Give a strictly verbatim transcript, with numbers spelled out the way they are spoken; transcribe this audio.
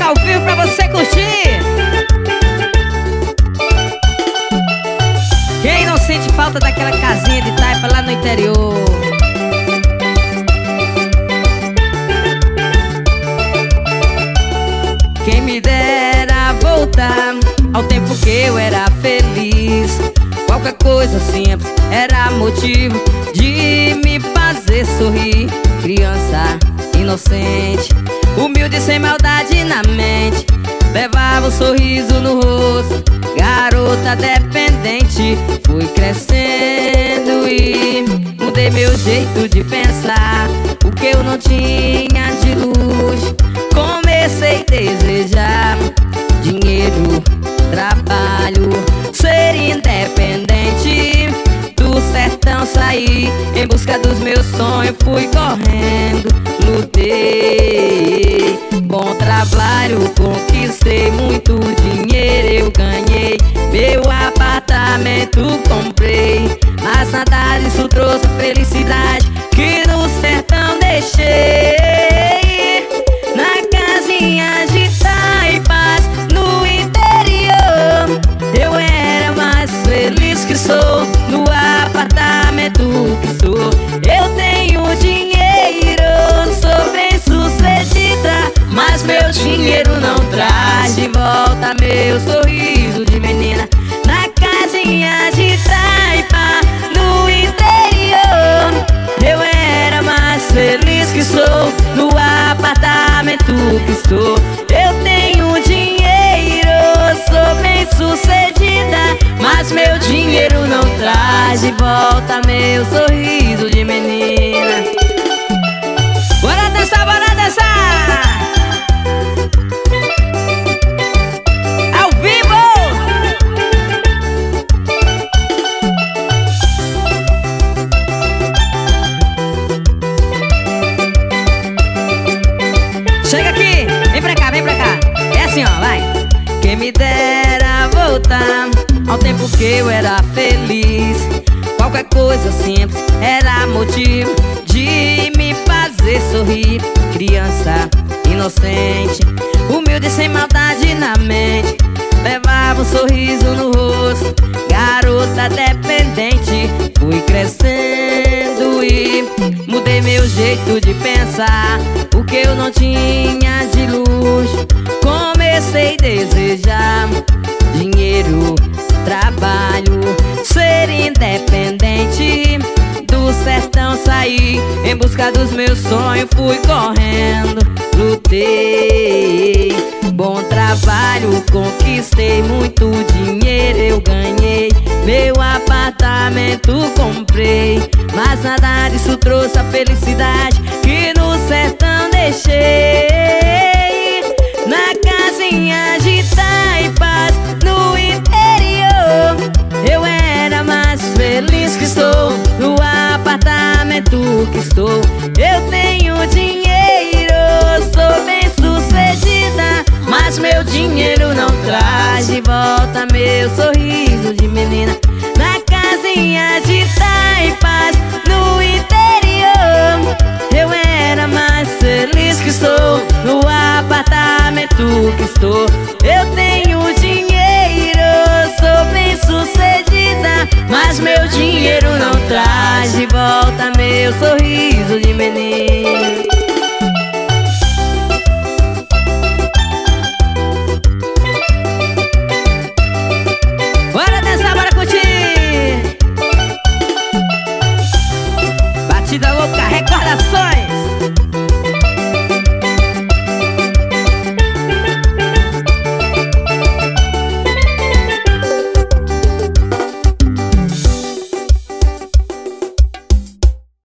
ao vivo pra você curtir. Quem não sente falta daquela casinha de taipa lá no interior? Quem me dera voltar ao tempo que eu era feliz. Qualquer coisa simples era motivo de me fazer sorrir. Criança inocente, humilde sem maldade na mente, levava um sorriso no rosto. Garota dependente, fui crescendo e mudei meu jeito de pensar. O que eu não tinha de luxo, comecei a desejar dinheiro, trabalho, ser independente. Do sertão saí em busca dos meus sonhos, fui correndo, lutei. Bom trabalho, conquistei muito dinheiro, eu ganhei. Meu apartamento comprei, mas nada disso trouxe a felicidade que no sertão deixei. Na casinha de taipas no interior, eu era mais feliz que sou. No apartamento que estou, eu tenho dinheiro, sou bem sucedida, mas meu dinheiro não traz de volta meu sorriso de menina. Na casinha de taipa no interior, eu era mais feliz que sou. No apartamento que estou, eu tenho dinheiro, sou bem sucedida, mas meu dinheiro não traz de volta meu sorriso de menina. Bora dançar, bora dançar! Ao vivo! Chega aqui, vem pra cá, vem pra cá. É assim, ó, vai. Quem me dera voltar ao tempo que eu era feliz. Qualquer coisa simples era motivo de me fazer sorrir. Criança inocente, humilde sem maldade na mente, levava um sorriso no rosto. Garota dependente, fui crescendo e mudei meu jeito de pensar. O que eu não tinha de luxo, comecei a desejar dinheiro, trabalho, ser independente. Do sertão saí em busca dos meus sonhos, fui correndo, lutei. Bom trabalho, conquistei muito dinheiro, eu ganhei. Meu apartamento comprei, mas nada disso trouxe a felicidade que no sertão deixei. Na casinha de taipas no interior, eu era mais feliz que sou. No apartamento que estou, eu tenho dinheiro, sou bem sucedida, mas meu dinheiro não traz de volta meu sorriso de menina. Na casinha de taipas no interior, eu era mais feliz que sou. No apartamento que estou, eu tenho dinheiro, sou bem sucedida, mas meu dinheiro não traz de volta meu sorriso de menina. Bora dançar, bora curtir. Batida louca, recordações.